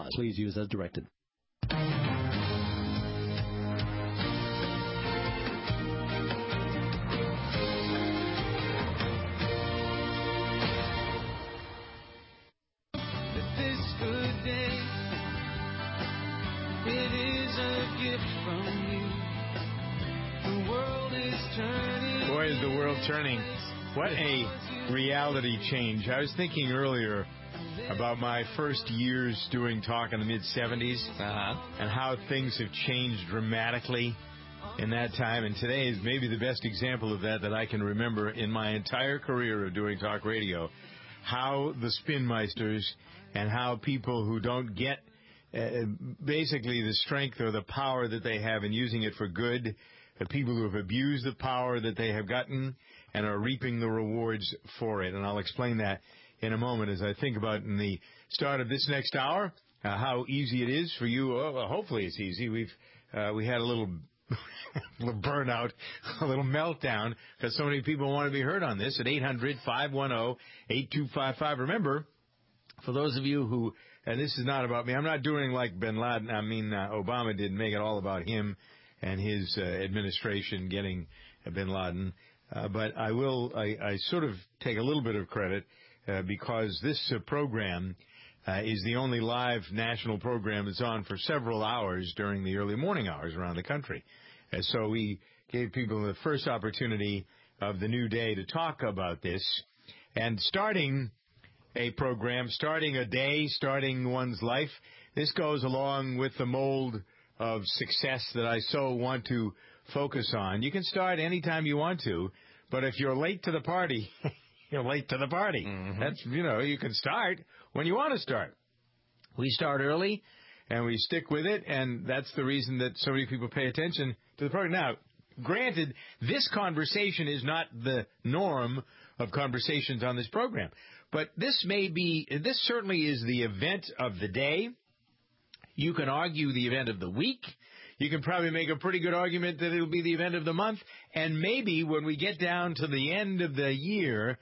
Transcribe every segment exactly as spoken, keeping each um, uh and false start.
laws. Please use as directed. It is a gift from you. The world is turning. Boy, is the world turning. What a reality change. I was thinking earlier about my first years doing talk in the mid-seventies uh-huh. and how things have changed dramatically in that time. And today is maybe the best example of that that I can remember in my entire career of doing talk radio. How the spinmeisters and how people who don't get Uh, basically the strength or the power that they have in using it for good, the people who have abused the power that they have gotten and are reaping the rewards for it. And I'll explain that in a moment as I think about in the start of this next hour, uh, how easy it is for you. Oh, well, hopefully it's easy. We've uh, we had a little, little burnout, a little meltdown because so many people want to be heard on this at eight hundred, five one zero, eight two five five. Remember, for those of you who, and this is not about me, I'm not doing like Bin Laden, I mean, uh, Obama did make it all about him and his uh, administration getting uh, Bin Laden. Uh, but I will, I, I sort of take a little bit of credit uh, because this uh, program uh, is the only live national program that's on for several hours during the early morning hours around the country. And so we gave people the first opportunity of the new day to talk about this. And starting a program, starting a day, starting one's life. This goes along with the mold of success that I so want to focus on. You can start anytime you want to, but if you're late to the party, you're late to the party. Mm-hmm. That's, you know, you can start when you want to start. We start early, and we stick with it, and that's the reason that so many people pay attention to the program. Now, granted, this conversation is not the norm of conversations on this program. But this may be, this certainly is the event of the day. You can argue the event of the week. You can probably make a pretty good argument that it'll be the event of the month. And maybe when we get down to the end of the year,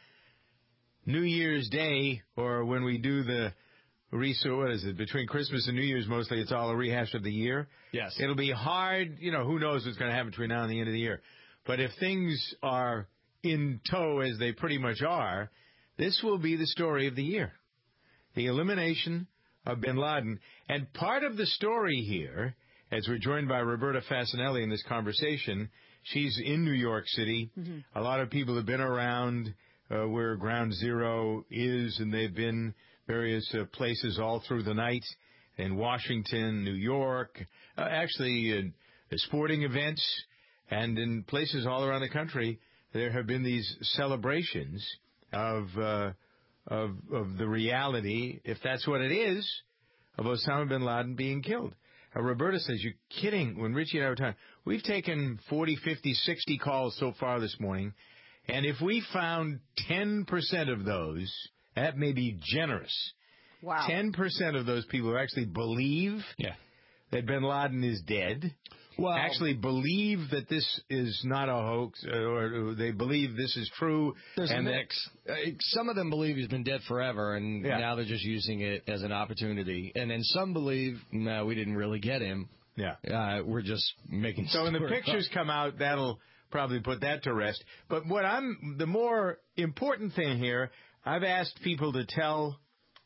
New Year's Day, or when we do the reso, what is it, between Christmas and New Year's mostly, it's all a rehash of the year. Yes. It'll be hard, you know, who knows what's going to happen between now and the end of the year. But if things are in tow, as they pretty much are, this will be the story of the year. The elimination of Bin Laden. And part of the story here, as we're joined by Roberta Fasanelli in this conversation, she's in New York City. Mm-hmm. A lot of people have been around uh, where Ground Zero is, and they've been various uh, places all through the night in Washington, New York, uh, actually in uh, sporting events, and in places all around the country. There have been these celebrations of uh, of of the reality, if that's what it is, of Osama bin Laden being killed. Uh, Roberta says, you're kidding. When Richie and I were talking, we've taken forty, fifty, sixty calls so far this morning, and if we found ten percent of those, that may be generous. Wow. ten percent of those people who actually believe yeah. that bin Laden is dead, well, actually believe that this is not a hoax, or they believe this is true. There's and a mix. Uh, some of them believe he's been dead forever, and yeah. now they're just using it as an opportunity. And then some believe, no, we didn't really get him. Yeah, uh, we're just making. So when the pictures up. come out, that'll probably put that to rest. But what I'm the more important thing here, I've asked people to tell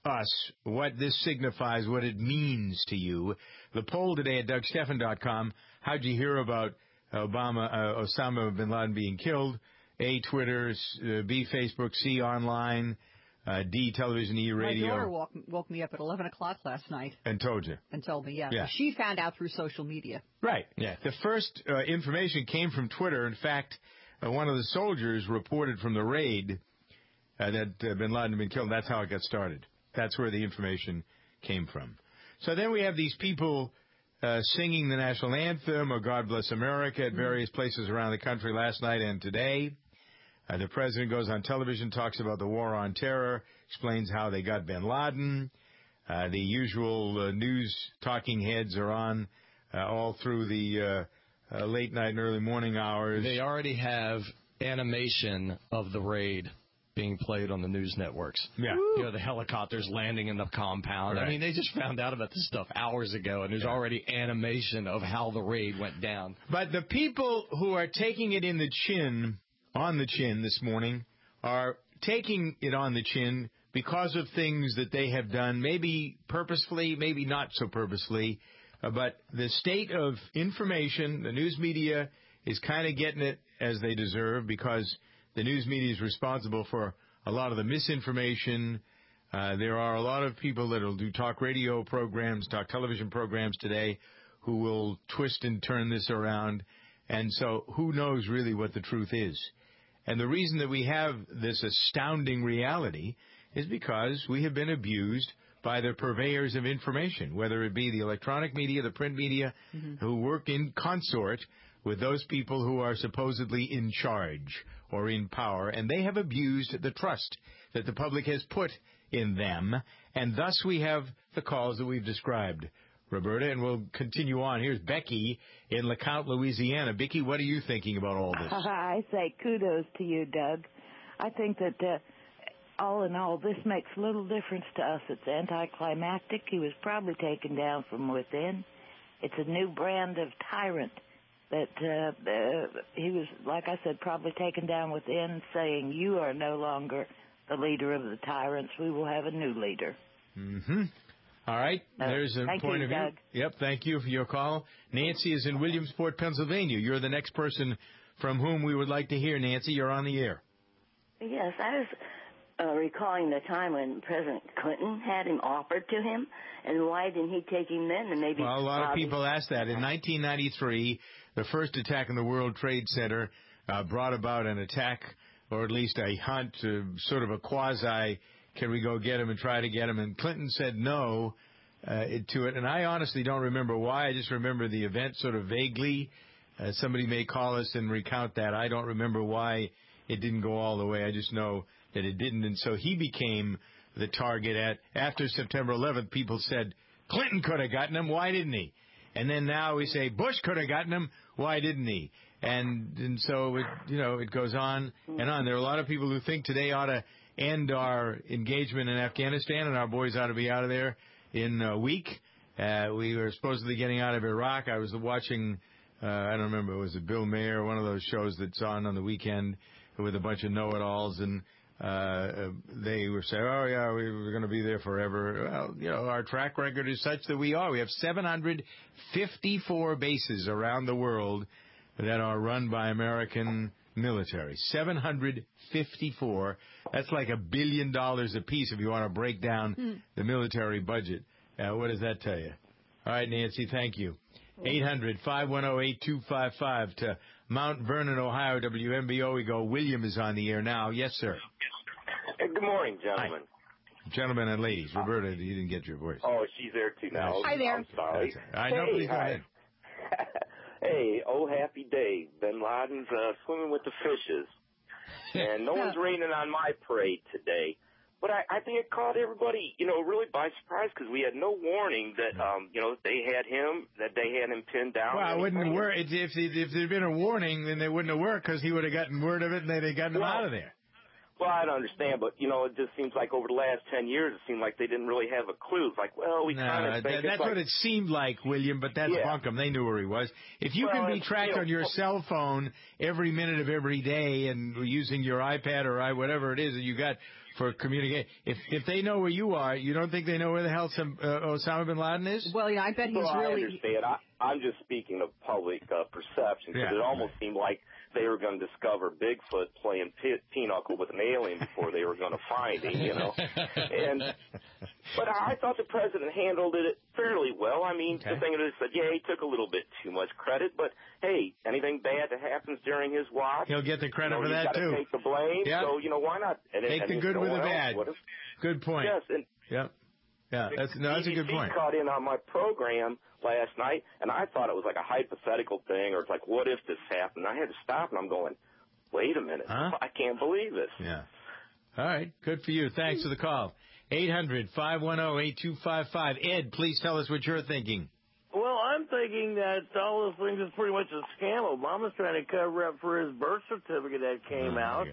us what this signifies, what it means to you. The poll today at Doug Stephan dot com. How'd you hear about Obama, uh, Osama bin Laden being killed? A, Twitter, uh, B, Facebook, C, online, uh, D, television, E, radio. My daughter woke, woke me up at eleven o'clock last night. And told you. And told me, yeah. yeah. She found out through social media. Right. Yeah. The first uh, information came from Twitter. In fact, uh, one of the soldiers reported from the raid uh, that uh, bin Laden had been killed. That's how it got started. That's where the information came from. So then we have these people uh, singing the national anthem or God Bless America at various places around the country last night and today. Uh, the president goes on television, talks about the war on terror, explains how they got bin Laden. Uh, the usual uh, news talking heads are on uh, all through the uh, uh, late night and early morning hours. They already have animation of the raid. being played on the news networks. Yeah. You know, the helicopters landing in the compound. Right. I mean, they just found out about this stuff hours ago, and there's yeah. already animation of how the raid went down. But the people who are taking it in the chin, on the chin this morning, are taking it on the chin because of things that they have done, maybe purposefully, maybe not so purposefully. Uh, but the state of information, the news media is kind of getting it as they deserve because the news media is responsible for a lot of the misinformation. Uh, there are a lot of people that will do talk radio programs, talk television programs today who will twist and turn this around. And so who knows really what the truth is? And the reason that we have this astounding reality is because we have been abused by the purveyors of information, whether it be the electronic media, the print media, mm-hmm. who work in consort with those people who are supposedly in charge or in power, and they have abused the trust that the public has put in them, and thus we have the calls that we've described, Roberta, and we'll continue on. Here's Becky in LeCount, Louisiana. Becky, what are you thinking about all this? I say kudos to you, Doug. I think that uh, all in all, this makes little difference to us. It's anticlimactic. He was probably taken down from within. It's a new brand of tyrant that uh, uh, he was, like I said, probably taken down within, saying, you are no longer the leader of the tyrants. We will have a new leader. Mm-hmm. All right. Uh, There's a thank point you, of view. Doug. Yep. Thank you for your call. Nancy is in Williamsport, Pennsylvania. You're the next person from whom we would like to hear. Nancy, you're on the air. Yes, I was uh, recalling the time when President Clinton had him offered to him, and why didn't he take him then? And maybe well, a lot Bobby... of people ask that. In nineteen ninety-three, the first attack on the World Trade Center uh, brought about an attack, or at least a hunt, uh, sort of a quasi, can we go get him and try to get him? And Clinton said no uh, to it. And I honestly don't remember why. I just remember the event sort of vaguely. Uh, somebody may call us and recount that. I don't remember why it didn't go all the way. I just know that it didn't. And so he became the target. At after September eleventh, people said, Clinton could have gotten him. Why didn't he? And then now we say, Bush could have gotten him. Why didn't he? And and so, it, you know, it goes on and on. There are a lot of people who think today ought to end our engagement in Afghanistan, and our boys ought to be out of there in a week. Uh, we were supposedly getting out of Iraq. I was watching, uh, I don't remember, was it Bill Mayer, one of those shows that's on on the weekend with a bunch of know-it-alls, and uh, they were saying, oh, yeah, we were going to be there forever. Well, you know, our track record is such that we are. We have seven hundred fifty-four bases around the world that are run by American military. seven hundred fifty-four. That's like a billion dollars apiece if you want to break down mm. the military budget. Uh, what does that tell you? All right, Nancy, thank you. eight hundred, five one zero, eight two five five to Mount Vernon, Ohio, W M B O. We go. William is on the air now. Yes, sir. Hey, good morning, gentlemen. Hi. Gentlemen and ladies. Roberta, you didn't get your voice. Oh, she's there too now. Hi there. I'm sorry. I know, hey, please go hi. ahead. Hey, oh, happy day. Bin Laden's uh, swimming with the fishes. And no one's raining on my parade today. But I, I think it caught everybody, you know, really by surprise because we had no warning that, um, you know, they had him, that they had him pinned down. Well, it wouldn't work. If, if, if there had been a warning, then they wouldn't have worked because he would have gotten word of it and they'd have gotten well, him out of there. Well, I don't understand, but, you know, it just seems like over the last ten years, it seemed like they didn't really have a clue. It's like, well, we no, kind of that, think That's it's like, what it seemed like, William, but that's yeah. bunkum. They knew where he was. If you well, can be tracked you know, on your cell phone every minute of every day and using your iPad or i whatever it is that you got for communication, if if they know where you are, you don't think they know where the hell some, uh, Osama bin Laden is? Well, yeah, I bet he's well, really... I understand. I, I'm just speaking of public uh, perception because yeah, it almost right. seemed like they were going to discover Bigfoot playing p- pinochle with an alien before they were going to find him, you know. And but I thought the president handled it fairly well. I mean, okay. the thing is that, yeah, he took a little bit too much credit, but, hey, anything bad that happens during his watch, he'll get the credit you know, for that, too. Take the blame, yep. so, you know, why not? And, Take and the good no with the bad. Would've. Good point. Yes, and yep. Yeah, that's, no, that's a good point. He caught in on my program last night, and I thought it was like a hypothetical thing, or it's like, what if this happened? I had to stop, and I'm going, wait a minute. Huh? I can't believe this. Yeah. All right. Good for you. Thanks for the call. eight hundred, five one zero, eight two five five. Ed, please tell us what you're thinking. Well, I'm thinking that all those things is pretty much a scam. Obama's trying to cover up for his birth certificate that came oh, out.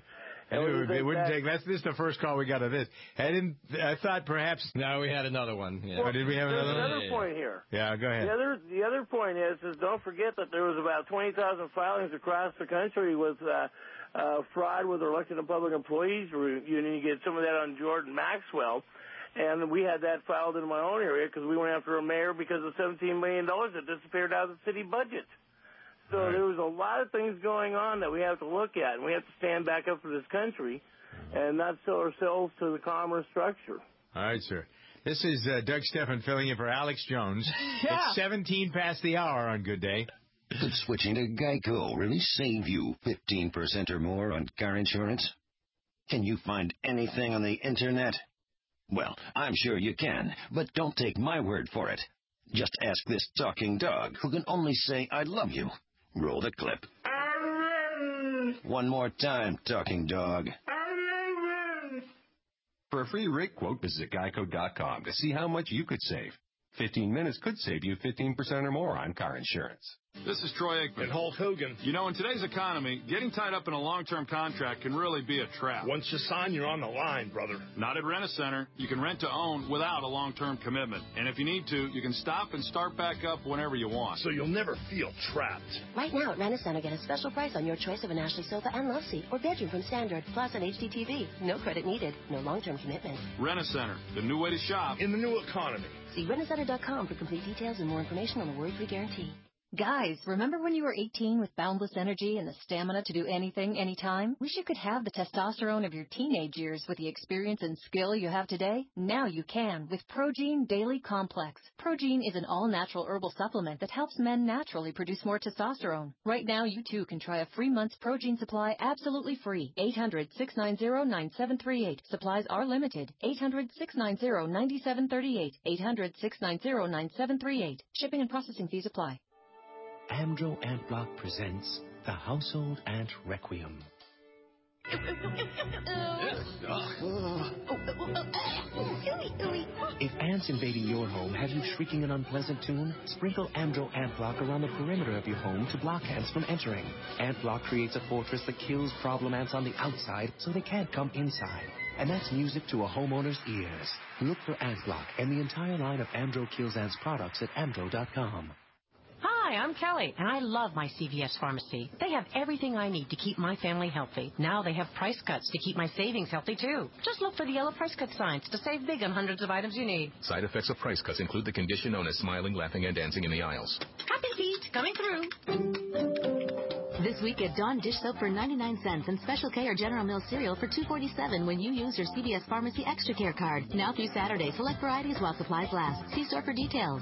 I knew it, it wouldn't that, take. That's this is the first call we got of this. I didn't. I thought perhaps. No, we had another one. Yeah. Well, oh, did we have another? There's one? another point here. Yeah, go ahead. The other the other point is is don't forget that there was about twenty thousand filings across the country with uh, uh, fraud with elected and public employees. You, you get some of that on Jordan Maxwell. And we had that filed in my own area because we went after a mayor because of seventeen million dollars that disappeared out of the city budget. So right. there was a lot of things going on that we have to look at, and we have to stand back up for this country and not sell ourselves to the commerce structure. All right, sir. This is uh, Doug Stephan filling in for Alex Jones. Yeah. It's seventeen past the hour on Good Day. Could switching to Geico really save you fifteen percent or more on car insurance? Can you find anything on the Internet? Well, I'm sure you can, but don't take my word for it. Just ask this talking dog, who can only say, I love you. Roll the clip. One more time, talking dog. For a free rate quote, visit geico dot com to see how much you could save. fifteen minutes could save you fifteen percent or more on car insurance. This is Troy Aikman. And Hulk Hogan. You know, in today's economy, getting tied up in a long-term contract can really be a trap. Once you sign, you're on the line, brother. Not at Rent-A-Center. You can rent to own without a long-term commitment. And if you need to, you can stop and start back up whenever you want. So you'll never feel trapped. Right now at Rent-A-Center, get a special price on your choice of an Ashley sofa and love seat or bedroom from Standard, plus an H D T V. No credit needed. No long-term commitment. Rent-A-Center, the new way to shop. In the new economy. See rent a center dot com for complete details and more information on the worry-free guarantee. Guys, remember when you were eighteen with boundless energy and the stamina to do anything, anytime? Wish you could have the testosterone of your teenage years with the experience and skill you have today? Now you can with Progene Daily Complex. Progene is an all-natural herbal supplement that helps men naturally produce more testosterone. Right now, you too can try a free month's Progene supply absolutely free. eight hundred, six nine zero, nine seven three eight. Supplies are limited. eight hundred, six nine zero, nine seven three eight. eight hundred, six nine zero, nine seven three eight. Shipping and processing fees apply. Amdro Ant Block presents The Household Ant Requiem. If ants invading your home have you shrieking an unpleasant tune, sprinkle Amdro Ant Block around the perimeter of your home to block ants from entering. Ant Block creates a fortress that kills problem ants on the outside so they can't come inside. And that's music to a homeowner's ears. Look for Ant Block and the entire line of Amdro Kills Ants products at amdro dot com. Hi, I'm Kelly, and I love my C V S pharmacy. They have everything I need to keep my family healthy. Now they have price cuts to keep my savings healthy, too. Just look for the yellow price cut signs to save big on hundreds of items you need. Side effects of price cuts include the condition known as smiling, laughing, and dancing in the aisles. Happy feet coming through. This week at Dawn dish soap for ninety-nine cents and Special K or General Mills cereal for two forty-seven when you use your C V S Pharmacy Extra Care card. Now through Saturday, select varieties while supplies last. See store for details.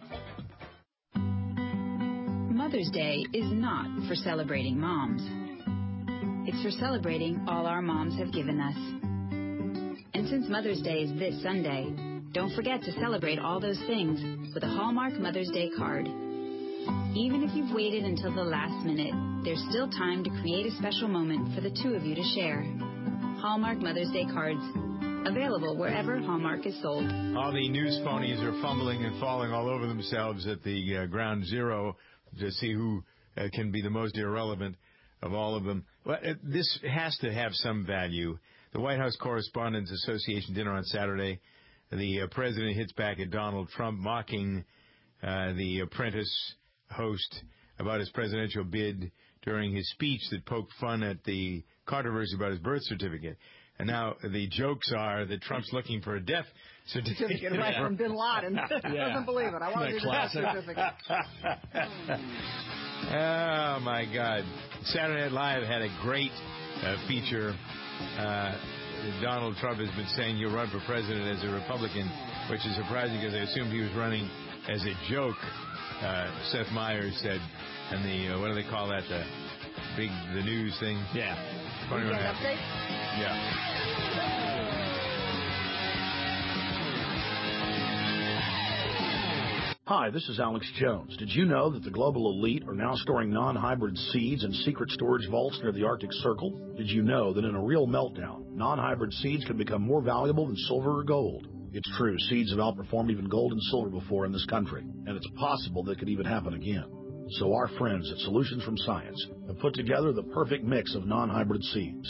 Mother's Day is not for celebrating moms. It's for celebrating all our moms have given us. And since Mother's Day is this Sunday, don't forget to celebrate all those things with a Hallmark Mother's Day card. Even if you've waited until the last minute, there's still time to create a special moment for the two of you to share. Hallmark Mother's Day cards. Available wherever Hallmark is sold. All the news phonies are fumbling and falling all over themselves at the uh, ground zero to see who uh, can be the most irrelevant of all of them. Well, it, this has to have some value. The White House Correspondents Association dinner on Saturday, the uh, president hits back at Donald Trump, mocking uh, the Apprentice host about his presidential bid during his speech that poked fun at the controversy about his birth certificate. And now the jokes are that Trump's looking for a death certificate. certificate right from Bin Laden. Yeah. Doesn't believe it. I want to do the death certificate. Oh, my God. Saturday Night Live had a great uh, feature. Uh, Donald Trump has been saying he'll run for president as a Republican, which is surprising because I assumed he was running as a joke, uh, Seth Meyers said. And the, uh, what do they call that, the big, the news thing? Yeah. Weekend update? Yeah. Hi, this is Alex Jones. Did you know that the global elite are now storing non-hybrid seeds in secret storage vaults near the Arctic Circle? Did you know that in a real meltdown, non-hybrid seeds can become more valuable than silver or gold? It's true, seeds have outperformed even gold and silver before in this country, and it's possible that could even happen again. So our friends at Solutions from Science have put together the perfect mix of non-hybrid seeds.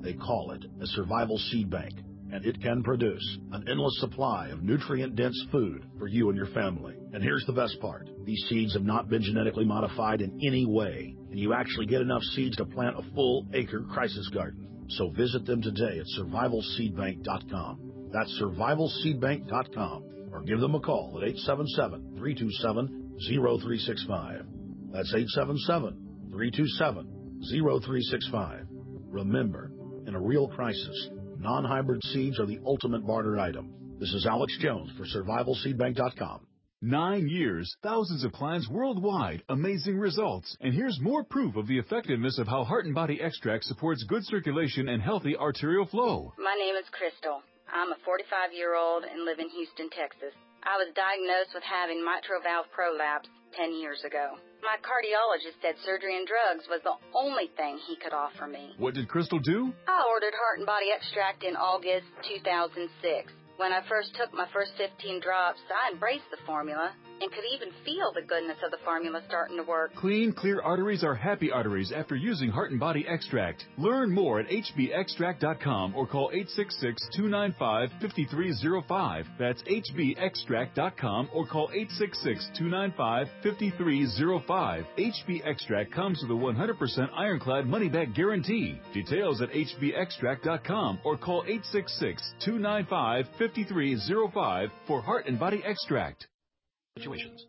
They call it a survival seed bank, and it can produce an endless supply of nutrient-dense food for you and your family. And here's the best part. These seeds have not been genetically modified in any way, and you actually get enough seeds to plant a full acre crisis garden. So visit them today at survival seed bank dot com. That's survival seed bank dot com, or give them a call at eight seven seven, three two seven, zero three six five. That's eight seven seven, three two seven, zero three six five. Remember, in a real crisis, non-hybrid seeds are the ultimate barter item. This is Alex Jones for survival seed bank dot com. Nine years, thousands of clients worldwide, amazing results. And here's more proof of the effectiveness of how Heart and Body Extract supports good circulation and healthy arterial flow. My name is Crystal. I'm a forty-five-year-old and live in Houston, Texas. I was diagnosed with having mitral valve prolapse ten years ago. My cardiologist said surgery and drugs was the only thing he could offer me. What did Crystal do? I ordered Heart and Body Extract in August two thousand six. When I first took my first fifteen drops, I embraced the formula and could even feel the goodness of the formula starting to work. Clean, clear arteries are happy arteries after using Heart and Body Extract. Learn more at h b extract dot com or call eight six six, two nine five, five three zero five. That's h b extract dot com or call eight six six, two nine five, five three zero five. H B Extract comes with a one hundred percent ironclad money-back guarantee. Details at h b extract dot com or call eight six six, two nine five, five three zero five for Heart and Body Extract. Situations.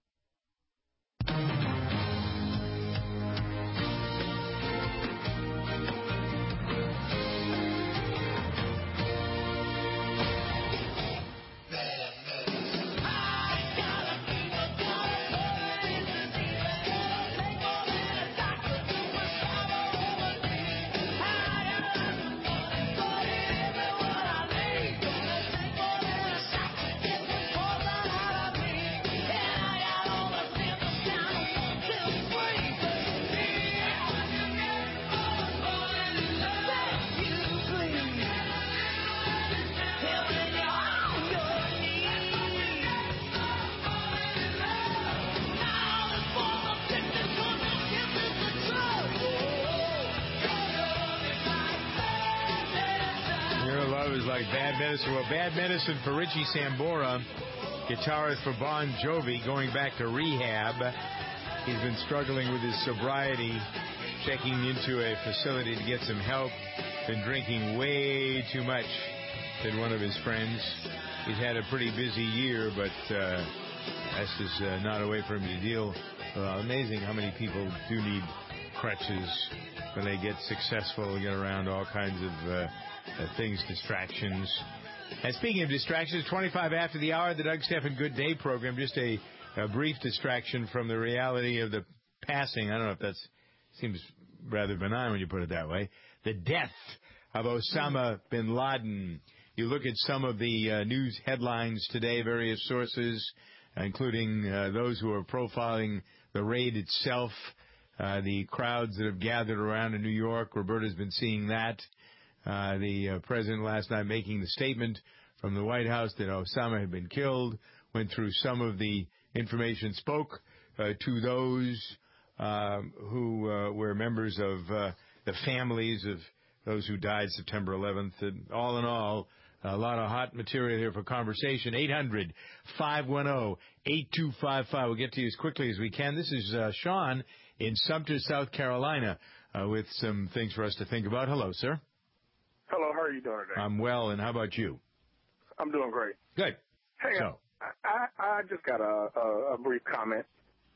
Like Bad Medicine. Well, Bad Medicine for Richie Sambora, guitarist for Bon Jovi, going back to rehab. He's been struggling with his sobriety, checking into a facility to get some help. Been drinking way too much, said one of his friends. He's had a pretty busy year, but uh, that's just uh, not a way for him to deal. Uh, amazing how many people do need crutches when they get successful, get around all kinds of uh, Uh, things, distractions. And speaking of distractions, twenty-five after the hour, the Doug Stephan Good Day program, just a, a brief distraction from the reality of the passing. I don't know if that seems rather benign when you put it that way. The death of Osama bin Laden. You look at some of the uh, news headlines today, various sources, including uh, those who are profiling the raid itself, uh, the crowds that have gathered around in New York. Roberta's been seeing that. Uh, the uh, president last night making the statement from the White House that Osama had been killed, went through some of the information, spoke uh, to those uh, who uh, were members of uh, the families of those who died September eleventh. And all in all, a lot of hot material here for conversation. eight hundred, five one zero, eight two five five. We'll get to you as quickly as we can. This is uh, Sean in Sumter, South Carolina, uh, with some things for us to think about. Hello, sir. Hello, how are you doing today? I'm well, and how about you? I'm doing great. Good. Hey, so. I, I, I just got a, a, a brief comment.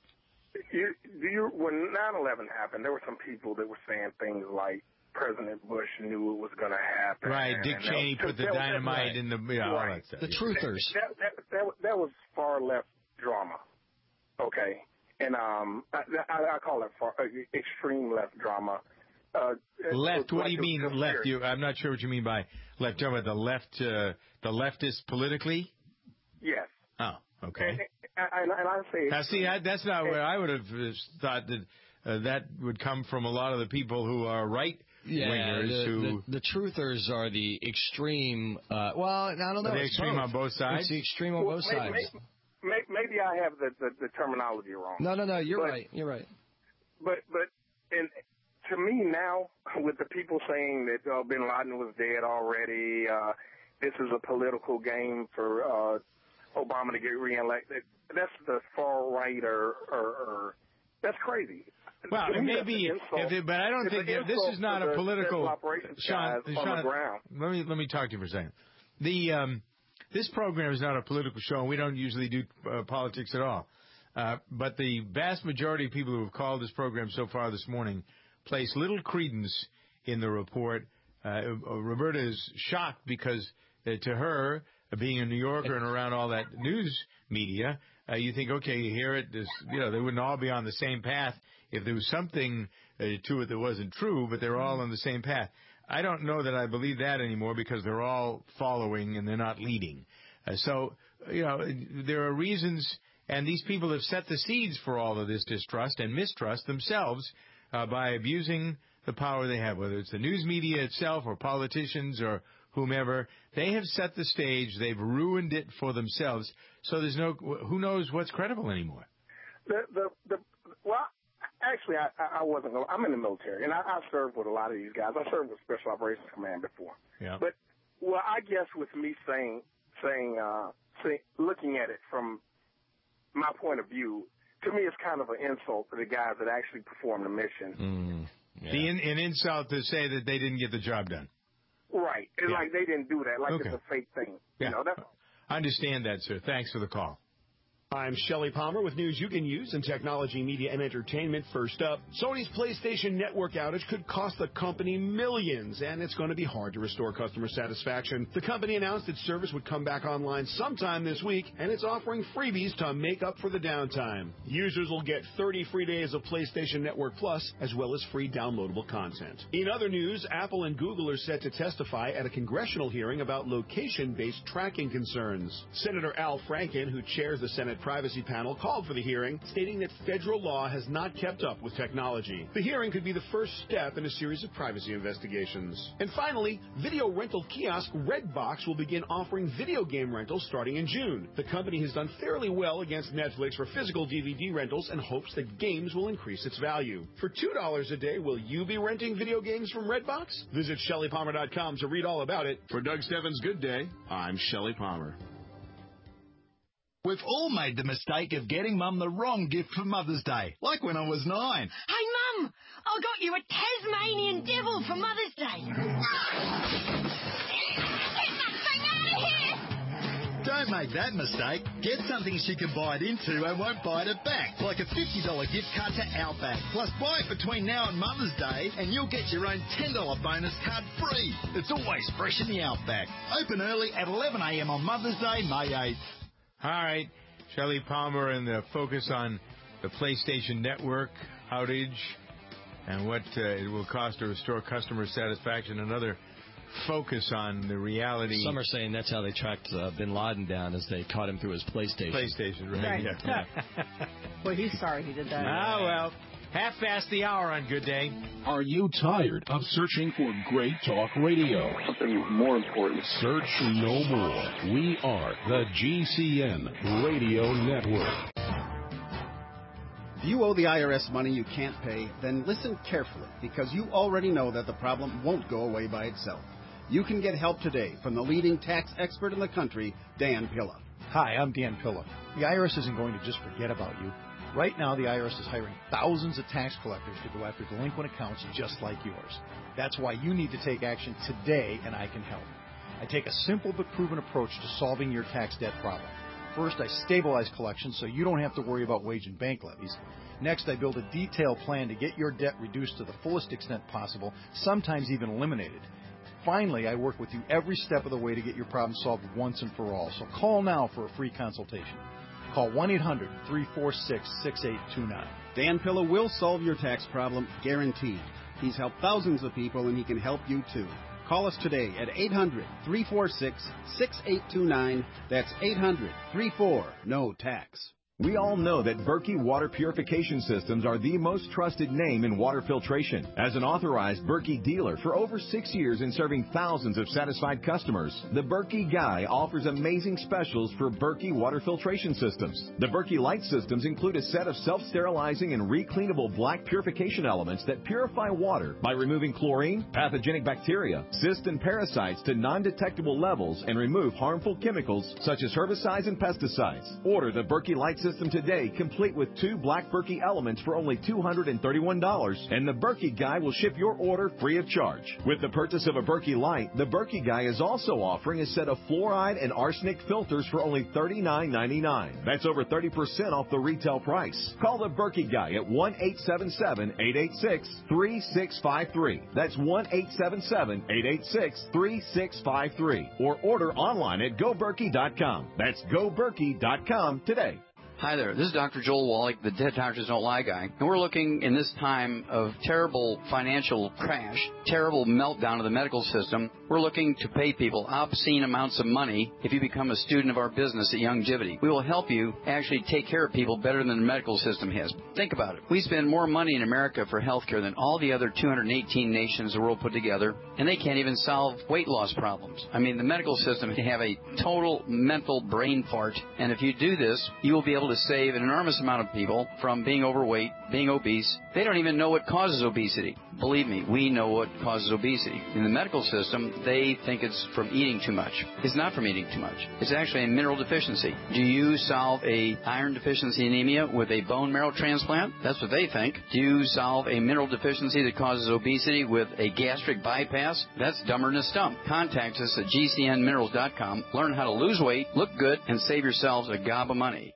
You, do you, when nine eleven happened, there were some people that were saying things like President Bush knew it was going to happen. Right, Dick and Cheney was, put the that, dynamite that, in the, yeah, right. all that stuff. The truthers. That, that, that, that was far left drama, okay? And um, I, I, I call it far, uh, extreme left drama. Uh, left? What like do you mean conspiracy. left? You, I'm not sure what you mean by left. Talking about the left, uh, the leftist politically? Yes. Oh, okay. And, and, and I say now, see, I, that's not where I would have thought that uh, that would come from. A lot of the people who are right yeah, wingers the, who the, the truthers are the extreme. Uh, well, I don't know. Are they extreme both. on both sides? It's the extreme on well, both maybe, sides. Maybe, maybe I have the, the, the terminology wrong. No, no, no. You're but, right. You're right. But but in to me now, with the people saying that uh, Bin Laden was dead already, uh, this is a political game for uh, Obama to get reelected, that's the far right or, or, or that's crazy. Well, it may be, if it, but I don't it's think that this is not a political. Sean, Sean, let me let me talk to you for a second. The um, this program is not a political show, and we don't usually do uh, politics at all. Uh, but the vast majority of people who have called this program so far this morning place little credence in the report. Uh, Roberta is shocked because uh, to her, uh, being a New Yorker and around all that news media, uh, you think, okay, you hear it, this, you know, they wouldn't all be on the same path if there was something uh, to it that wasn't true, but they're all on the same path. I don't know that I believe that anymore because they're all following and they're not leading. Uh, so, you know, there are reasons, and these people have set the seeds for all of this distrust and mistrust themselves uh, by abusing the power they have, whether it's the news media itself or politicians or whomever. They have set the stage. They've ruined it for themselves. So there's no, who knows what's credible anymore. The, the, the, well, actually, I, I wasn't, I'm in the military, and I, I served with a lot of these guys. I served with Special Operations Command before. Yeah. But, well, I guess with me saying, saying, uh, say, looking at it from my point of view, to me, it's kind of an insult to the guys that actually perform the mission. Mm, yeah. the in, an insult to say that they didn't get the job done. Right. It's yeah. like they didn't do that, like okay. it's a fake thing. Yeah. You know, that's I understand that, sir. Thanks for the call. I'm Shelley Palmer with news you can use in technology, media, and entertainment. First up, Sony's PlayStation Network outage could cost the company millions, and it's going to be hard to restore customer satisfaction. The company announced its service would come back online sometime this week, and it's offering freebies to make up for the downtime. Users will get thirty free days of PlayStation Network Plus, as well as free downloadable content. In other news, Apple and Google are set to testify at a congressional hearing about location-based tracking concerns. Senator Al Franken, who chairs the Senate Privacy Panel, called for the hearing, stating that federal law has not kept up with technology. The hearing could be the first step in a series of privacy investigations. And finally, video rental kiosk Redbox will begin offering video game rentals starting in June. The company has done fairly well against Netflix for physical D V D rentals and hopes that games will increase its value. For two dollars a day, will you be renting video games from Redbox? Visit Shelley Palmer dot com to read all about it. For Doug Stebbins' Good Day, I'm Shelley Palmer. We've all made the mistake of getting Mum the wrong gift for Mother's Day, like when I was nine. Hey, Mum, I got you a Tasmanian devil for Mother's Day. Get that thing out of here! Don't make that mistake. Get something she can bite into and won't bite it back, like a fifty dollars gift card to Outback. Plus, buy it between now and Mother's Day, and you'll get your own ten dollars bonus card free. It's always fresh in the Outback. Open early at eleven a m on Mother's Day, May eighth. All right, Shelley Palmer and the focus on the PlayStation Network outage and what uh, it will cost to restore customer satisfaction. Another focus on the reality. Some are saying that's how they tracked uh, Bin Laden down, as they caught him through his PlayStation. PlayStation, right? Right. Yeah. Well, he's sorry he did that. Ah, well. Half past the hour on Good Day. Are you tired of searching for great talk radio? Something more important. Search no more. We are the G C N Radio Network. If you owe the I R S money you can't pay, then listen carefully, because you already know that the problem won't go away by itself. You can get help today from the leading tax expert in the country, Dan Pilla. Hi, I'm Dan Pilla. The I R S isn't going to just forget about you. Right now, the I R S is hiring thousands of tax collectors to go after delinquent accounts just like yours. That's why you need to take action today, and I can help. I take a simple but proven approach to solving your tax debt problem. First, I stabilize collections so you don't have to worry about wage and bank levies. Next, I build a detailed plan to get your debt reduced to the fullest extent possible, sometimes even eliminated. Finally, I work with you every step of the way to get your problem solved once and for all. So call now for a free consultation. Call one eight hundred, three four six, six eight two nine. Dan Pilla will solve your tax problem, guaranteed. He's helped thousands of people, and he can help you too. Call us today at eight hundred, three four six, six eight two nine. That's eight hundred, three four, N O tax. We all know that Berkey Water Purification Systems are the most trusted name in water filtration. As an authorized Berkey dealer for over six years and serving thousands of satisfied customers, the Berkey Guy offers amazing specials for Berkey Water Filtration Systems. The Berkey Light Systems include a set of self-sterilizing and recleanable black purification elements that purify water by removing chlorine, pathogenic bacteria, cysts, and parasites to non-detectable levels and remove harmful chemicals such as herbicides and pesticides. Order the Berkey Light System today, complete with two black Berkey elements for only two hundred thirty-one dollars, and the Berkey Guy will ship your order free of charge. With the purchase of a Berkey Light, the Berkey Guy is also offering a set of fluoride and arsenic filters for only thirty-nine ninety-nine. That's over thirty percent off the retail price. Call the Berkey Guy at one eight seven seven, eight eight six, three six five three. That's one eight seven seven, eight eight six, three six five three. Or order online at go berkey dot com. That's go berkey dot com today. Hi there, this is Doctor Joel Wallach, the Dead Doctors Don't Lie guy, and we're looking in this time of terrible financial crash, terrible meltdown of the medical system. We're looking to pay people obscene amounts of money if you become a student of our business at Youngevity. We will help you actually take care of people better than the medical system has. Think about it. We spend more money in America for health care than all the other two hundred eighteen nations of the world put together, and they can't even solve weight loss problems. I mean, the medical system can have a total mental brain fart, and if you do this, you will be able to save an enormous amount of people from being overweight, being obese. They don't even know what causes obesity. Believe me, we know what causes obesity. In the medical system, they think it's from eating too much. It's not from eating too much. It's actually a mineral deficiency. Do you solve a iron deficiency anemia with a bone marrow transplant? That's what they think. Do you solve a mineral deficiency that causes obesity with a gastric bypass? That's dumber than a stump. Contact us at G C N minerals dot com. Learn how to lose weight, look good, and save yourselves a gob of money.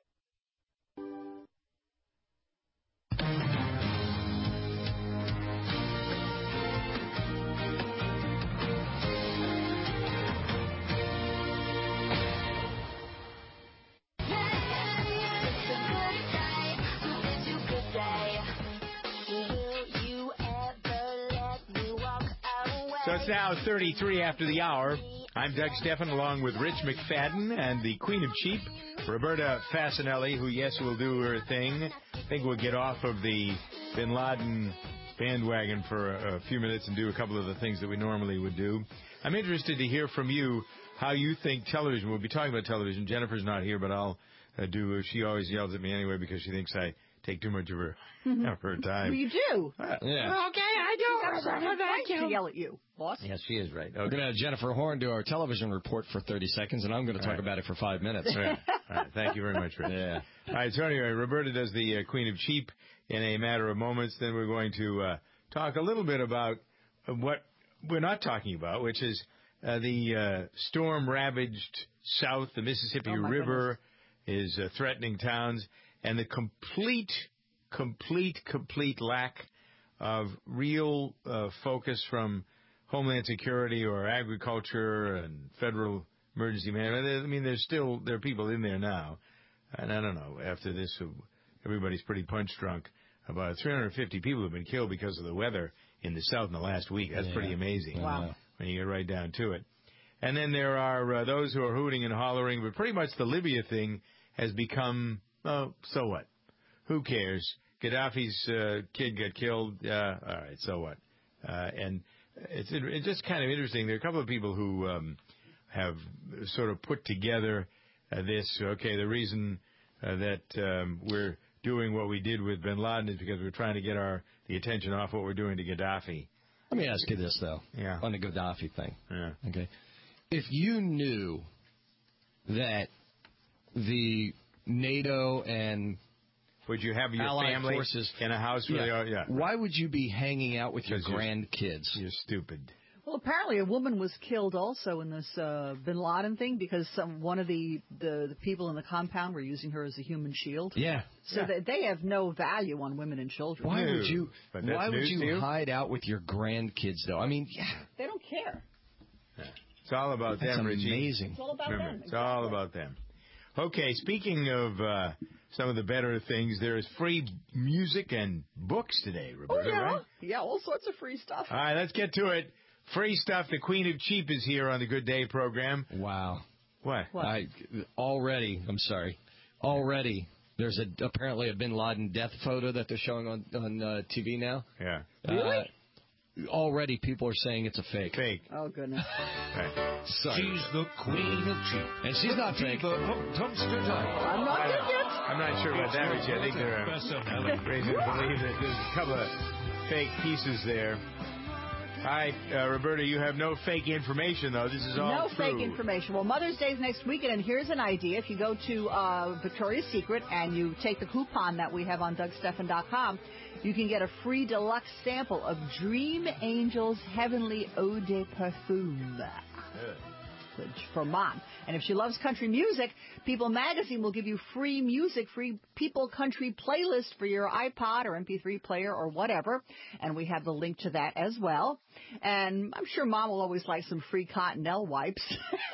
So it's now thirty-three after the hour. I'm Doug Steffen along with Rich McFadden and the Queen of Cheap, Roberta Fasanelli, who, yes, will do her thing. I think we'll get off of the Bin Laden bandwagon for a, a few minutes and do a couple of the things that we normally would do. I'm interested to hear from you how you think television, we'll be talking about television. Jennifer's not here, but I'll uh, do, she always yells at me anyway because she thinks I take too much of her, of her time. Well, you do. Uh, yeah. Okay, I do. It's right to yell at you, boss. Yes, she is right. Okay. We're going to have Jennifer Horn do our television report for thirty seconds, and I'm going to talk right. about it for five minutes. All right. All right. Thank you very much, Rich. Yeah. All right, so anyway, Roberta does the uh, Queen of Cheap in a matter of moments. Then we're going to uh, talk a little bit about what we're not talking about, which is uh, the uh, storm-ravaged South. The Mississippi oh River goodness. is uh, threatening towns, and the complete, complete, complete lack of real uh, focus from Homeland Security or agriculture and federal emergency management. I mean, there's still there are people in there now, and I don't know. After this, everybody's pretty punch drunk. About three hundred fifty people have been killed because of the weather in the South in the last week. That's yeah. pretty amazing. Wow. When you get right down to it. And then there are uh, those who are hooting and hollering, but pretty much the Libya thing has become, oh, so what? Who cares? Gaddafi's uh, kid got killed. Uh, all right, so what? Uh, and it's, it's just kind of interesting. There are a couple of people who um, have sort of put together uh, this. Okay, the reason uh, that um, we're doing what we did with bin Laden is because we're trying to get our the attention off what we're doing to Gaddafi. Let me ask you this, though, yeah. on the Gaddafi thing. Yeah. Okay. If you knew that the NATO and would you have your Allied family forces in a house where yeah. they are? Yeah. Why would you be hanging out with your grandkids? You're stupid. Well, apparently a woman was killed also in this uh, bin Laden thing because some one of the, the, the people in the compound were using her as a human shield. Yeah. So yeah. They, they have no value on women and children. Why no. would you? Why would you, you hide out with your grandkids, though? I mean, yeah. They don't care. Yeah. It's all about That's them, Reggie. amazing. It's all about Remember, them. It's exactly. all about them. Okay, speaking of uh, some of the better things, there is free music and books today, Roberta, oh, yeah. right? Yeah, all sorts of free stuff. All right, let's get to it. Free stuff. The Queen of Cheap is here on the Good Day program. Wow. What? what? I already, I'm sorry, already There's a, apparently a bin Laden death photo that they're showing on on uh, T V now. Yeah. Really? Uh, already people are saying it's a fake. Fake. Oh, goodness. Right. Sorry. She's the queen of cheap. And she's not fake. The dumpster dive. I'm not good yet. I'm not sure about that, Richie. I think there are reason to believe that there's a couple of fake pieces there. All right, uh, Roberta, you have no fake information, though. This is all No true. fake information. Well, Mother's Day is next weekend, and here's an idea. If you go to uh, Victoria's Secret and you take the coupon that we have on Doug Stephan dot com, you can get a free deluxe sample of Dream Angel's Heavenly Eau de Parfum. Good. For Mom. And if she loves country music, People Magazine will give you free music, free People Country playlist for your iPod or M P three player or whatever. And we have the link to that as well. And I'm sure Mom will always like some free Cottonelle wipes.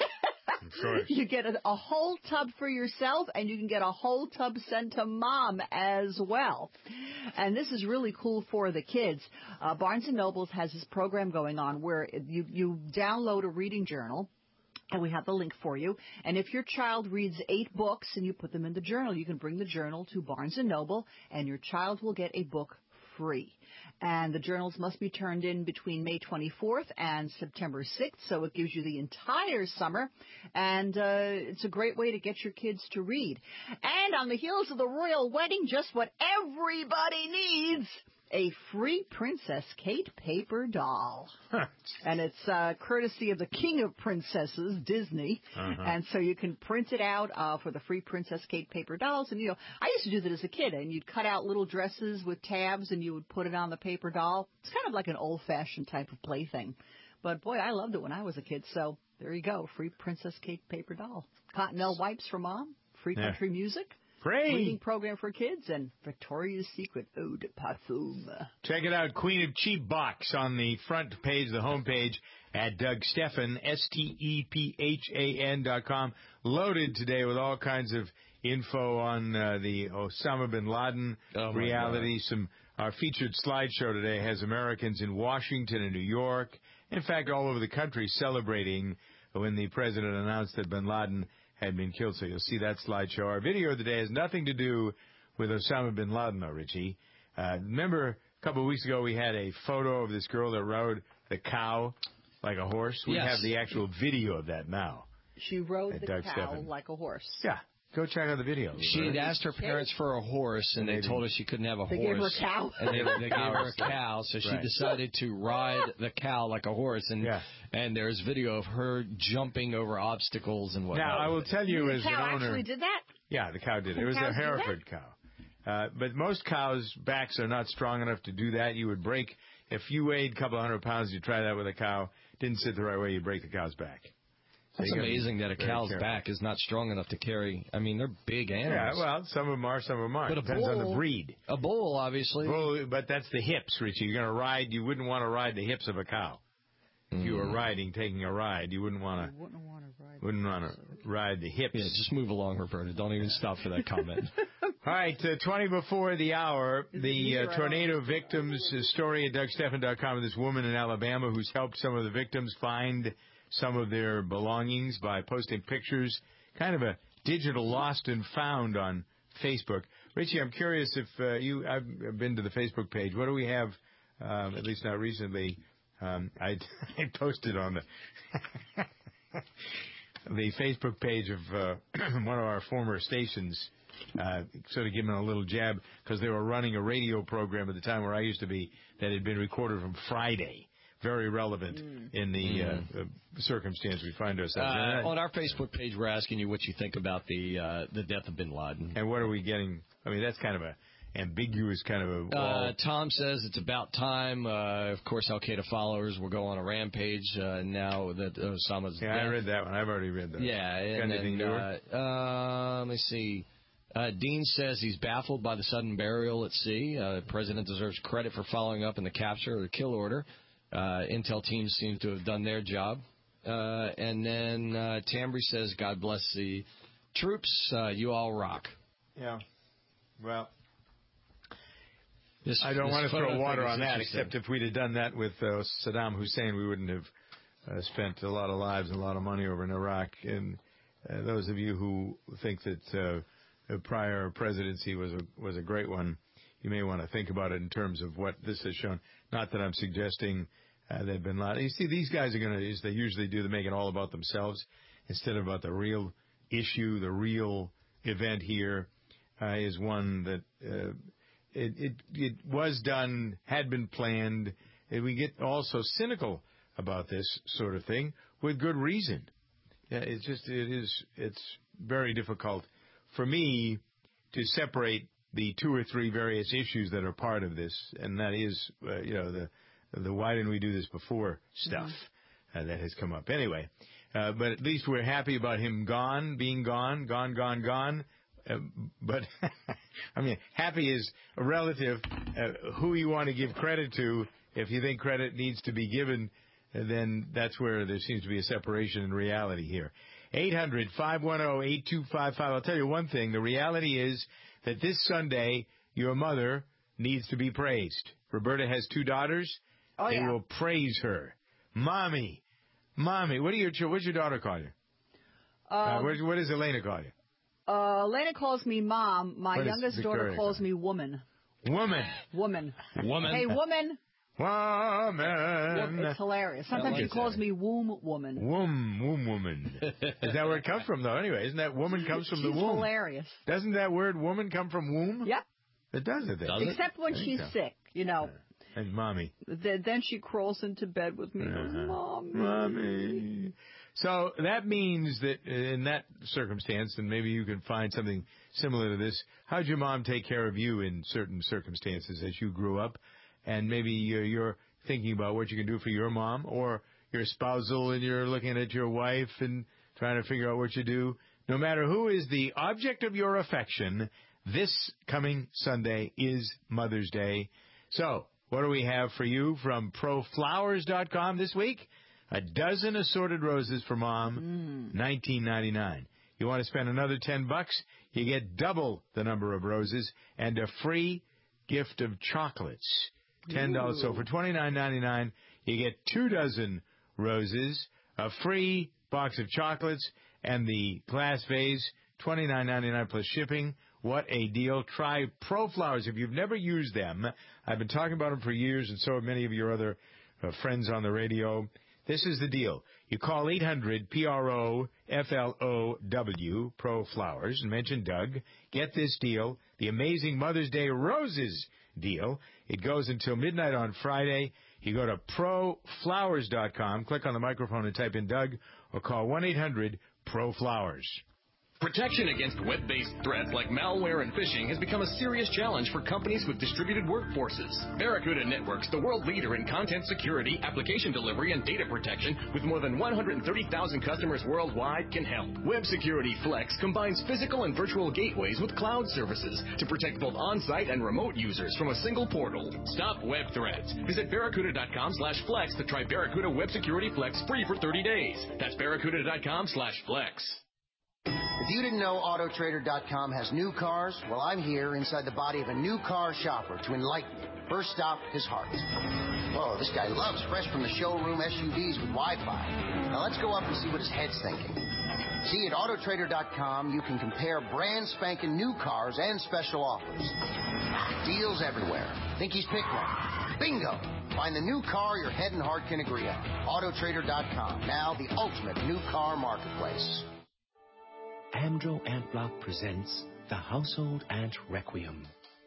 You get a, a whole tub for yourself, and you can get a whole tub sent to Mom as well. And this is really cool for the kids. Uh, Barnes and Noble has this program going on where you, you download a reading journal. And we have the link for you. And if your child reads eight books and you put them in the journal, you can bring the journal to Barnes and Noble, and your child will get a book free. And the journals must be turned in between May twenty-fourth and September sixth, so it gives you the entire summer. And uh, it's a great way to get your kids to read. And on the heels of the royal wedding, just what everybody needs, a free Princess Kate paper doll. And it's uh, courtesy of the King of Princesses, Disney. Uh-huh. And so you can print it out uh, for the free Princess Kate paper dolls. And, you know, I used to do that as a kid. And you'd cut out little dresses with tabs and you would put it on the paper doll. It's kind of like an old-fashioned type of plaything. But, boy, I loved it when I was a kid. So there you go, free Princess Kate paper doll. Cottonelle wipes for Mom, free country yeah. music. Great. Reading program for kids, and Victoria's Secret Eau de Parfum. Check it out, Queen of Cheap Box on the front page, the home page at Doug Stephan, S T E P H A N dot com. Loaded today with all kinds of info on uh, the Osama bin Laden oh reality. Some our featured slideshow today has Americans in Washington and New York, in fact, all over the country celebrating when the president announced that bin Laden had been killed, so you'll see that slideshow. Our video of the day has nothing to do with Osama bin Laden, though, Richie. Uh, remember a couple of weeks ago we had a photo of this girl that rode the cow like a horse? We yes. have the actual video of that now. She rode the Doug cow Stephan. like a horse. Yeah. Go check out the video. She had asked her parents for a horse, and they told her she couldn't have a they horse. They gave her a cow. And they, they gave her a cow, so she right. decided to ride the cow like a horse. And yeah. and there's video of her jumping over obstacles and whatnot. Now, I will tell you the as cow an owner... actually did that? Yeah, the cow did it. The It was a cows Hereford cow. Uh, but most cows' backs are not strong enough to do that. You would break... If you weighed a couple of hundred pounds, you try that with a cow, didn't sit the right way, you'd break the cow's back. So It's amazing that a cow's careful. back is not strong enough to carry. I mean, they're big animals. Yeah, well, some of them are, some of them aren't. But a Depends bull, on the breed. A bull, obviously. Bull, but that's the hips, Richie. You're going to ride, you wouldn't want to ride the hips of a cow. If you were riding, taking a ride, you wouldn't want to. Wouldn't want to ride. Wouldn't want to ride the hips. Yeah, just move along, Roberta. Don't even stop for that comment. All right, uh, twenty before the hour, the uh, tornado victims uh, story at Doug Stephan dot com of this woman in Alabama who's helped some of the victims find some of their belongings by posting pictures, kind of a digital lost and found on Facebook. Richie, I'm curious if uh, you, I've been to the Facebook page. What do we have, um, at least not recently? Um, I, I posted on the the Facebook page of uh, one of our former stations, uh, sort of giving a little jab, because they were running a radio program at the time where I used to be that had been recorded from Friday. Very relevant mm. in the mm. uh, uh, circumstance we find ourselves in. Uh, on our Facebook page, we're asking you what you think about the uh, the death of bin Laden. And what are we getting? I mean, that's kind of a ambiguous kind of a... Uh, Tom says it's about time. Uh, of course, Al-Qaeda followers will go on a rampage uh, now that Osama's Yeah, death. I read that one. I've already read that. Yeah. Got and anything then, newer? Uh, uh, let me see. Uh, Dean says he's baffled by the sudden burial at sea. Uh, the president deserves credit for following up in the capture of the kill order. Uh, Intel teams seem to have done their job. Uh, and then uh, Tambry says, God bless the troops. Uh, you all rock. Yeah. Well, this, I don't this want to throw water on that, interesting. except if we'd have done that with uh, Saddam Hussein, we wouldn't have uh, spent a lot of lives and a lot of money over in Iraq. And uh, those of you who think that uh, uh, prior presidency was a was a great one. You may want to think about it in terms of what this has shown. Not that I'm suggesting uh, that Bin Laden. You see, these guys are going to, as they usually do, they make it all about themselves instead of about the real issue, the real event here uh, is one that uh, it, it it was done, had been planned. And we get also cynical about this sort of thing with good reason. Yeah, it's just it is it's very difficult for me to separate the two or three various issues that are part of this, and that is uh, you know the the why didn't we do this before stuff mm-hmm. uh, that has come up anyway. Uh, but at least we're happy about him gone, being gone, gone, gone, gone. Uh, but, I mean, happy is a relative. Uh, who you want to give credit to, if you think credit needs to be given, uh, then that's where there seems to be a separation in reality here. eight hundred, five one zero, eight two five five. I'll tell you one thing. The reality is that this Sunday, your mother needs to be praised. Roberta has two daughters. Oh, they yeah. will praise her. Mommy. Mommy, what do your what's your daughter call you? Um, uh, what, what does Elena call you? Uh, Elena calls me mom. My What does youngest daughter Victoria calls call me woman. Woman. Woman. Woman. Hey, woman. Woman. It's hilarious. Sometimes like she calls that. me womb woman. Womb, womb woman. Is that where it comes from, though? Anyway, isn't that woman comes from She's the womb? hilarious. Doesn't that word woman come from womb? Yep. It does, it? Does Except when she's so. sick, you know. And mommy. Th- then she crawls into bed with me and goes, Uh-huh. Mommy. Mommy. So that means that in that circumstance, and maybe you can find something similar to this, how'd your mom take care of you in certain circumstances as you grew up? And maybe you're, you're thinking about what you can do for your mom, or you're spousal and you're looking at your wife and trying to figure out what you do. No matter who is the object of your affection, this coming Sunday is Mother's Day. So what do we have for you from pro flowers dot com this week? A dozen assorted roses for Mom, nineteen ninety-nine. You want to spend another ten bucks? You get double the number of roses and a free gift of chocolates, ten dollars. Ooh. So for twenty-nine ninety-nine, you get two dozen roses, a free box of chocolates, and the glass vase, twenty-nine ninety-nine plus shipping. What a deal. Try ProFlowers. If you've never used them, I've been talking about them for years, and so have many of your other uh, friends on the radio. This is the deal. You call eight hundred P R O F L O W, ProFlowers, and mention Doug. Get this deal, the amazing Mother's Day Roses deal. It goes until midnight on Friday. You go to pro flowers dot com, click on the microphone and type in Doug, or call one eight hundred Pro Flowers. Protection against web-based threats like malware and phishing has become a serious challenge for companies with distributed workforces. Barracuda Networks, the world leader in content security, application delivery, and data protection, with more than one hundred thirty thousand customers worldwide, can help. Web Security Flex combines physical and virtual gateways with cloud services to protect both on-site and remote users from a single portal. Stop web threats. Visit barracuda dot com slash flex to try Barracuda Web Security Flex free for thirty days. That's barracuda dot com slash flex. If you didn't know Auto Trader dot com has new cars, well, I'm here inside the body of a new car shopper to enlighten you. First stop, his heart. Whoa, this guy loves fresh from the showroom S U Vs with Wi-Fi. Now let's go up and see what his head's thinking. See, at Auto Trader dot com, you can compare brand spanking new cars and special offers. Deals everywhere. Think he's picked one? Bingo! Find the new car your head and heart can agree on. Auto Trader dot com, now the ultimate new car marketplace. Amdro Ant Block presents The Household Ant Requiem.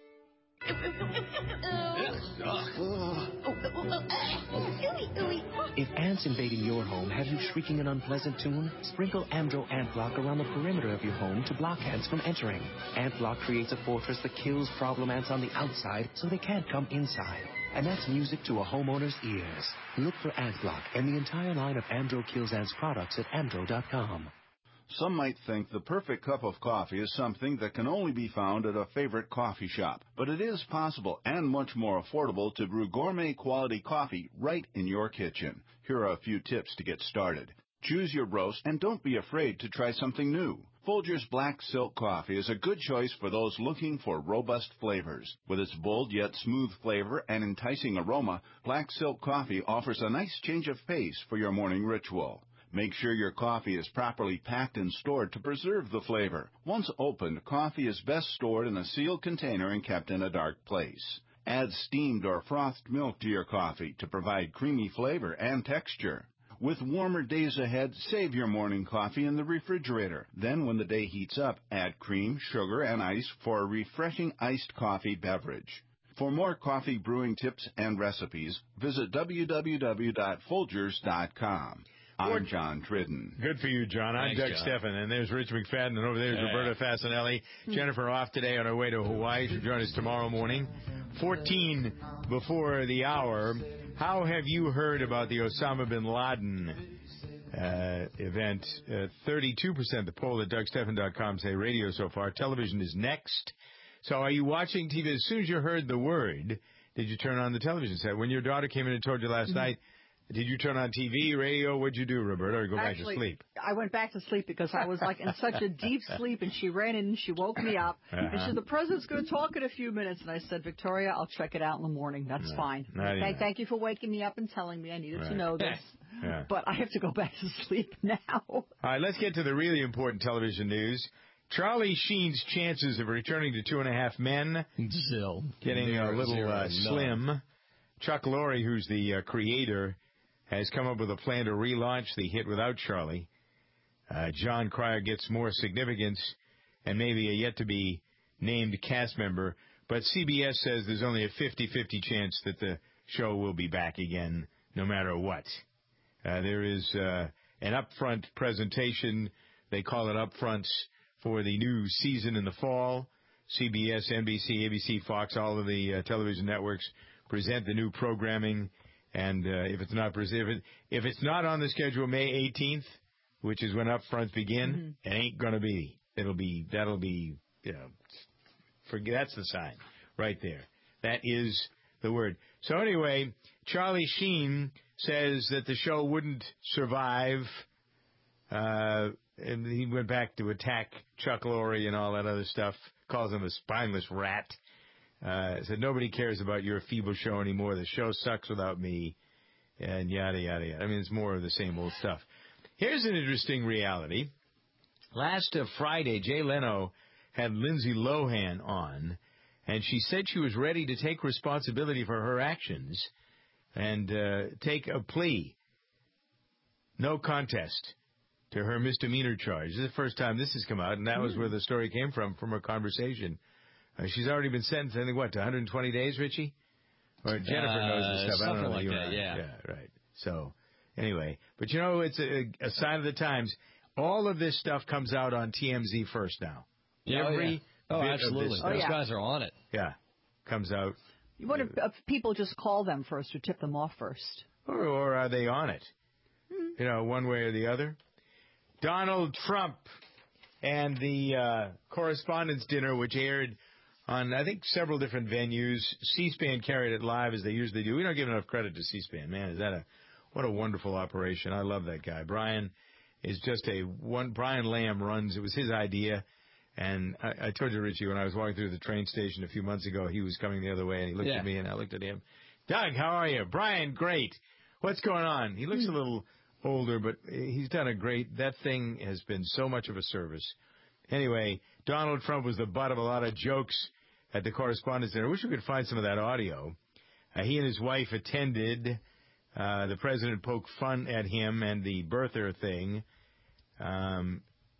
If ants invading your home have you shrieking an unpleasant tune, sprinkle Amdro Ant Block around the perimeter of your home to block ants from entering. Ant Block creates a fortress that kills problem ants on the outside so they can't come inside. And that's music to a homeowner's ears. Look for Ant Block and the entire line of Amdro Kills Ants products at amdro dot com. Some might think the perfect cup of coffee is something that can only be found at a favorite coffee shop. But it is possible and much more affordable to brew gourmet quality coffee right in your kitchen. Here are a few tips to get started. Choose your roast and don't be afraid to try something new. Folgers Black Silk Coffee is a good choice for those looking for robust flavors. With its bold yet smooth flavor and enticing aroma, Black Silk Coffee offers a nice change of pace for your morning ritual. Make sure your coffee is properly packed and stored to preserve the flavor. Once opened, coffee is best stored in a sealed container and kept in a dark place. Add steamed or frothed milk to your coffee to provide creamy flavor and texture. With warmer days ahead, save your morning coffee in the refrigerator. Then, when the day heats up, add cream, sugar, and ice for a refreshing iced coffee beverage. For more coffee brewing tips and recipes, visit w w w dot folgers dot com. I'm John Tridden. Good for you, John. I'm Thanks, Doug John. Steffen, and there's Rich McFadden, and over there's Yeah. Roberta Fasanelli. Jennifer off today on her way to Hawaii. She'll join us tomorrow morning. fourteen before the hour. How have you heard about the Osama bin Laden uh, event? Uh, thirty-two percent, the poll at doug steffen dot com say radio so far. Television is next. So are you watching T V? As soon as you heard the word, did you turn on the television set? When your daughter came in and told you last mm-hmm. night, did you turn on T V, radio? What'd you do, Roberta, or go Actually, back to sleep? I went back to sleep because I was like in such a deep sleep, and she ran in and she woke me up. Uh-huh. And she said, the president's going to talk in a few minutes. And I said, Victoria, I'll check it out in the morning. That's No, fine. Thank, thank you for waking me up and telling me I needed right. to know this. Yeah. But I have to go back to sleep now. All right, let's get to the really important television news. Charlie Sheen's chances of returning to Two and a Half Men, Zill. getting Zero, a little zero, uh, none. slim. Chuck Lorre, who's the uh, creator, has come up with a plan to relaunch the hit without Charlie. Uh, John Cryer gets more significance and maybe a yet-to-be-named cast member, but C B S says there's only a fifty-fifty chance that the show will be back again no matter what. Uh, there is uh, an upfront presentation. They call it Upfronts for the new season in the fall. C B S, N B C, A B C, Fox, all of the uh, television networks present the new programming. And uh, if it's not if, it, if it's not on the schedule May eighteenth, which is when Upfronts begin, mm-hmm. it ain't gonna be. It'll be that'll be you know, forget that's the sign right there. That is the word. So anyway, Charlie Sheen says that the show wouldn't survive. Uh, and he went back to attack Chuck Lorre and all that other stuff. Calls him a spineless rat. Uh, said nobody cares about your feeble show anymore. The show sucks without me, and yada yada yada. I mean, it's more of the same old stuff. Here's an interesting reality. Last uh, Friday, Jay Leno had Lindsay Lohan on, and she said she was ready to take responsibility for her actions and uh, take a plea, no contest, to her misdemeanor charge. This is the first time this has come out, and that was where the story came from, from her conversation. Uh, she's already been sentenced, I think, what, to one hundred twenty days, Richie? Or Jennifer uh, knows this stuff. I don't know. Something like that, yeah. Yeah, right. So, anyway. But, you know, it's a, a sign of the times. All of this stuff comes out on T M Z first now. Yeah, Every oh, yeah. oh bit absolutely. Of this Oh, stuff. yeah. Those guys are on it. Yeah, comes out. You wonder if people just call them first or tip them off first. Or, or are they on it? Hmm. You know, one way or the other. Donald Trump and the uh, Correspondents' Dinner, which aired on, I think, several different venues. C-SPAN carried it live, as they usually do. We don't give enough credit to C-SPAN. Man, is that a what a wonderful operation. I love that guy. Brian is just a one. Brian Lamb runs. It was his idea. And I, I told you, Richie, when I was walking through the train station a few months ago, he was coming the other way, and he looked yeah. at me, and I looked at him. Doug, how are you? Brian, great. What's going on? He looks a little older, but he's done a great, that thing has been so much of a service. Anyway, Donald Trump was the butt of a lot of jokes at the Correspondents' Dinner. I wish we could find some of that audio. Uh, he and his wife attended. Uh, the president poked fun at him and the birther thing. Um,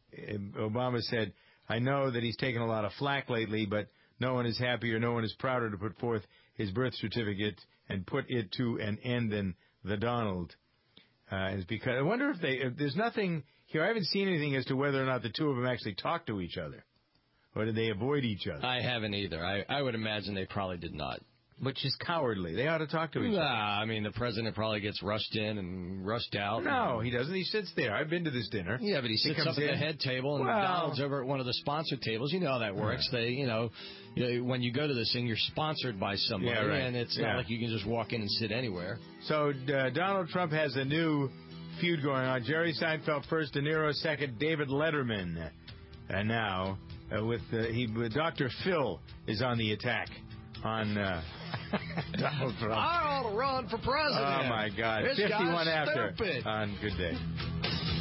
Obama said, I know that he's taken a lot of flack lately, but no one is happier, no one is prouder to put forth his birth certificate and put it to an end than the Donald. Uh, is because I wonder if they, if there's nothing here. I haven't seen anything as to whether or not the two of them actually talk to each other, or did they avoid each other? I haven't either. I, I would imagine they probably did not. Which is cowardly. They ought to talk to each nah, other. I mean, the president probably gets rushed in and rushed out. No, he doesn't. He sits there. I've been to this dinner. Yeah, but he sits he up at in. the head table, and well, Donald's over at one of the sponsored tables. You know how that works. Yeah. They, you know, when you go to this thing, you're sponsored by somebody, yeah, right. and it's yeah. not like you can just walk in and sit anywhere. So uh, Donald Trump has a new feud going on. Jerry Seinfeld first, De Niro second, David Letterman. And now, uh, with uh, he, Doctor Phil is on the attack on uh, Donald Trump. I ought to run for president. Oh, my God. This fifty-one guy's after stupid. on Good Day.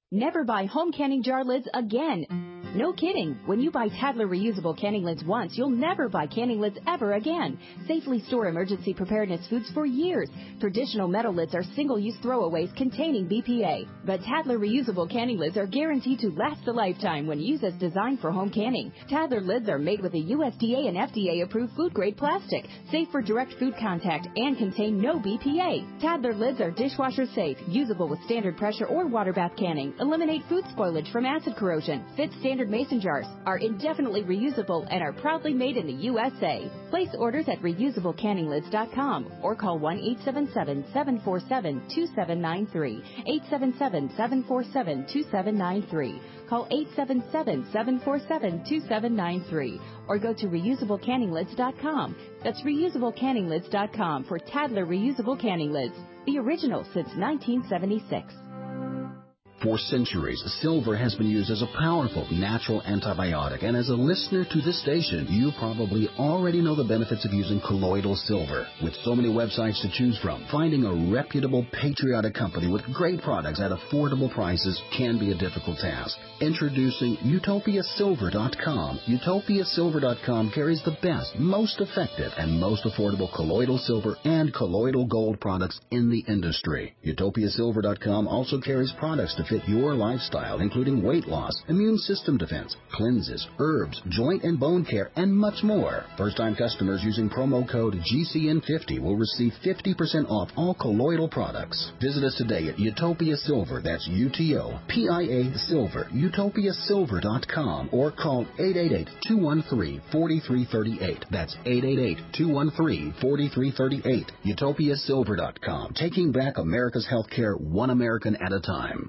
Never buy home canning jar lids again. No kidding. When you buy Tadler reusable canning lids once, you'll never buy canning lids ever again. Safely store emergency preparedness foods for years. Traditional metal lids are single-use throwaways containing B P A. But Tadler reusable canning lids are guaranteed to last a lifetime when used as designed for home canning. Tadler lids are made with a U S D A and F D A-approved food-grade plastic, safe for direct food contact, and contain no B P A. Tadler lids are dishwasher safe, usable with standard pressure or water bath canning, eliminate food spoilage from acid corrosion, fit standard mason jars, are indefinitely reusable, and are proudly made in the U S A. Place orders at reusable canning lids dot com or call one eight seven seven, seven four seven, two seven nine three, eight seven seven, seven four seven, two seven nine three. Call eight seven seven, seven four seven, two seven nine three or go to reusable canning lids dot com. That's reusable canning lids dot com for Tadler reusable canning lids, the original since nineteen seventy-six. For centuries, silver has been used as a powerful natural antibiotic, and as a listener to this station, you probably already know the benefits of using colloidal silver. With so many websites to choose from, finding a reputable, patriotic company with great products at affordable prices can be a difficult task. Introducing Utopia Silver dot com. Utopia Silver dot com carries the best, most effective, and most affordable colloidal silver and colloidal gold products in the industry. Utopia Silver dot com also carries products to fit your lifestyle, including weight loss, immune system defense, cleanses, herbs, joint and bone care, and much more. First-time customers using promo code G C N fifty will receive fifty percent off all colloidal products. Visit us today at Utopia Silver, that's U T O P I A Silver, Utopia Silver dot com, or call eight eight eight, two one three, four three three eight. That's eight eight eight, two one three, four three three eight. Utopia Silver dot com, taking back America's healthcare one American at a time.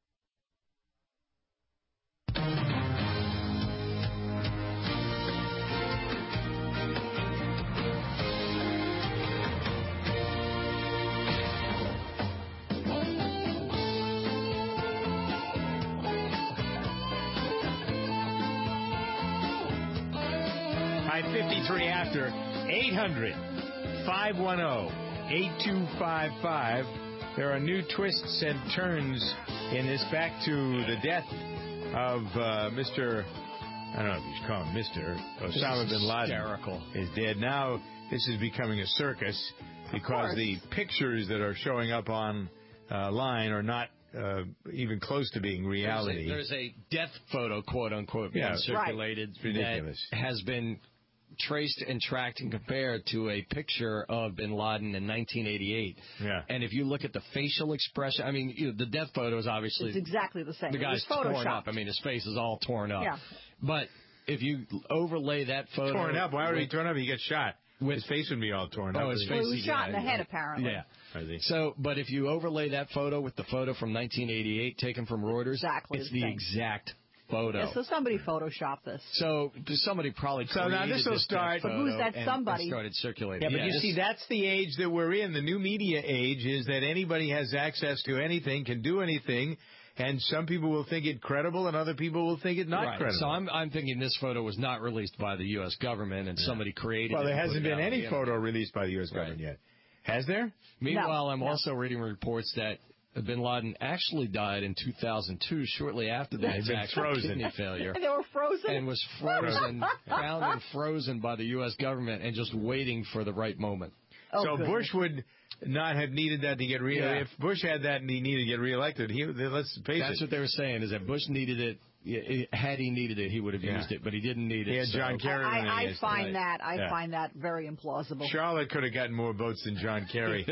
fifty-three after eight hundred, five one zero, eight two five five. There are new twists and turns in this back to the death of uh, Mister I don't know if you should call him Mister Osama bin Laden. Hysterical. Is dead. Now this is becoming a circus because the pictures that are showing up on uh, line are not Uh, even close to being reality. There's a, there's a death photo, quote unquote, being yeah, circulated right. ridiculous. that has been traced and tracked and compared to a picture of bin Laden in nineteen eighty-eight. Yeah. And if you look at the facial expression, I mean, you know, the death photo is obviously it's exactly the same. The guy's torn up. I mean, his face is all torn up. Yeah. But if you overlay that photo, torn up. Why would with, he torn up? He gets shot. With, his face would be all torn oh, up. His face, well, he was yeah, shot in the head, apparently. Yeah. So, but if you overlay that photo with the photo from nineteen eighty-eight taken from Reuters, exactly it's the, the same. exact photo. Yeah, so somebody photoshopped this. So somebody probably so now this will start. But who's that and, somebody? And started circulating. Yeah, but yeah, you this, see, that's the age that we're in. The new media age is that anybody has access to anything, can do anything. And some people will think it credible, and other people will think it not right. credible. So I'm, I'm thinking this photo was not released by the U S government, and yeah. somebody created well, it. Well, there hasn't been any the photo released by the U S government right. yet. Has there? Meanwhile, no. I'm no. also reading reports that bin Laden actually died in two thousand two, shortly after the attack from kidney failure. And they were frozen? And was frozen, found and frozen by the U S government and just waiting for the right moment. Oh, so goodness. Bush would not have needed that to get re yeah. If Bush had that and he needed to get reelected, he let's face That's it. what they were saying, is that Bush needed it. Had he needed it, he would have yeah. used it, but he didn't need it. He had so. John Kerry. I, I, I find right. that I yeah. find that very implausible. Charlotte could have gotten more votes than John Kerry.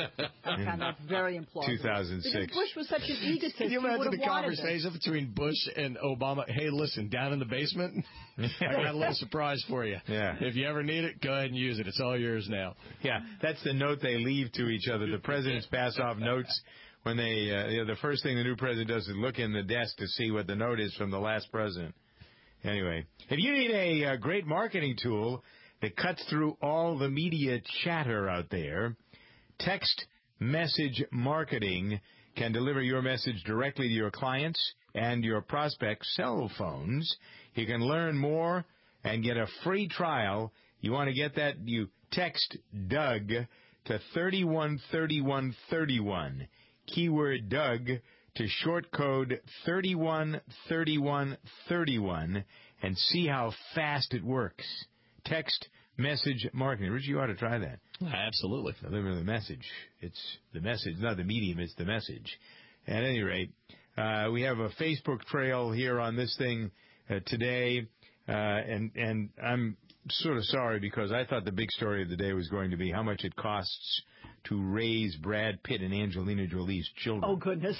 I find that very implausible. two thousand six. Because Bush was such an egotist. Can you imagine the conversation this. between Bush and Obama? Hey, listen, down in the basement, I got a little surprise for you. Yeah. If you ever need it, go ahead and use it. It's all yours now. Yeah, that's the note they leave to each other. The presidents pass off notes. When they, uh, you know, the first thing the new president does is look in the desk to see what the note is from the last president. Anyway, if you need a, a great marketing tool that cuts through all the media chatter out there, Text Message Marketing can deliver your message directly to your clients and your prospects' cell phones. You can learn more and get a free trial. You want to get that? You text Doug to thirty-one thirty-one thirty-one. Keyword Doug to short code thirty-one thirty-one thirty-one and see how fast it works. Text message marketing. Rich, you ought to try that. Absolutely. Deliver the message. It's the message, not the medium, it's the message. At any rate, uh, we have a Facebook trail here on this thing uh, today, uh, and, and I'm sort of sorry because I thought the big story of the day was going to be how much it costs to raise Brad Pitt and Angelina Jolie's children. Oh, goodness.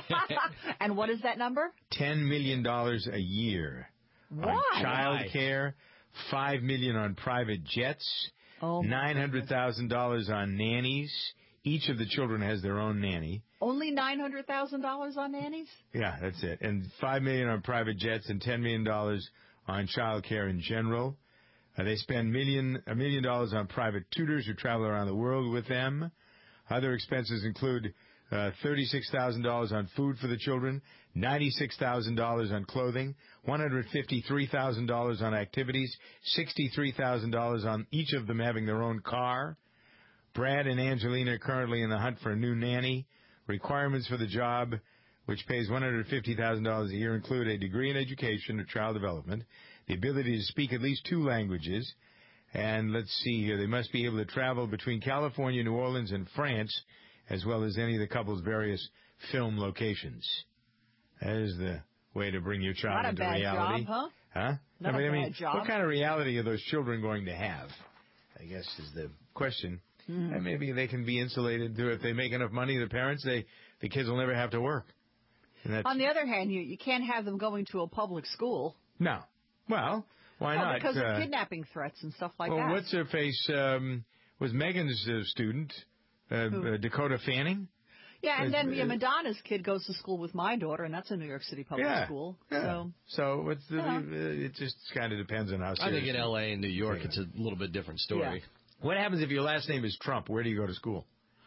And what is that number? ten million dollars a year. Why? On child care, five million dollars on private jets, oh, nine hundred thousand dollars on nannies. Each of the children has their own nanny. Only nine hundred thousand dollars on nannies? Yeah, that's it. And five million dollars on private jets and ten million dollars on child care in general. Uh, they spend million, a million dollars on private tutors who travel around the world with them. Other expenses include uh, thirty-six thousand dollars on food for the children, ninety-six thousand dollars on clothing, one hundred fifty-three thousand dollars on activities, sixty-three thousand dollars on each of them having their own car. Brad and Angelina are currently in the hunt for a new nanny. Requirements for the job, which pays one hundred fifty thousand dollars a year, include a degree in education or child development, the ability to speak at least two languages, and let's see here, they must be able to travel between California, New Orleans, and France, as well as any of the couple's various film locations. That is the way to bring your child Not a into bad reality. job, huh? Huh? Not I mean, a I mean, bad job. what kind of reality are those children going to have? I guess is the question. Mm. And maybe they can be insulated to, if they make enough money, the parents, they the kids will never have to work. And that's, On the other hand, you, you can't have them going to a public school. no. Well, why no, not? Because uh, of kidnapping threats and stuff like well, that. what's her face? Um, was Megan's uh, student, uh, uh, Dakota Fanning? Yeah, and Is- then yeah, is- Madonna's kid goes to school with my daughter, and that's a New York City public Yeah, school. yeah. So So it's the, Yeah. uh, it just kind of depends on how I serious. think in L A and New York, it's a little bit different story. What happens if your last name is Trump? Where do you go to school?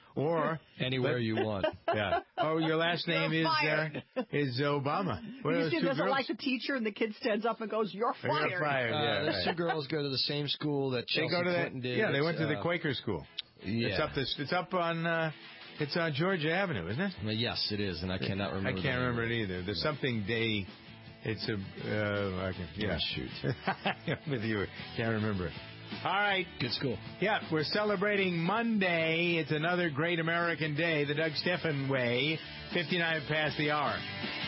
Or Anywhere let- you want. Yeah. Oh, your last name You're is fired. uh, is Obama. What are you those see, two doesn't girls? like the teacher, and the kid stands up and goes, "You're You're fired." fired. Uh, yeah, those right. two girls go to the same school that They Chelsea go to that. Clinton did. Yeah, they went to the Uh, Quaker school. Yeah. It's up this. It's up on. Uh, it's on Georgia Avenue, isn't it? Uh, Yes, it is, and I cannot remember. I the can't name. remember it either. There's something day. It's a. Uh, I can, yeah, shoot. I'm with you. Can't remember it. All right. Good school. Yeah, we're celebrating Monday. It's another great American day, the Doug Steffen way. fifty-nine past the hour.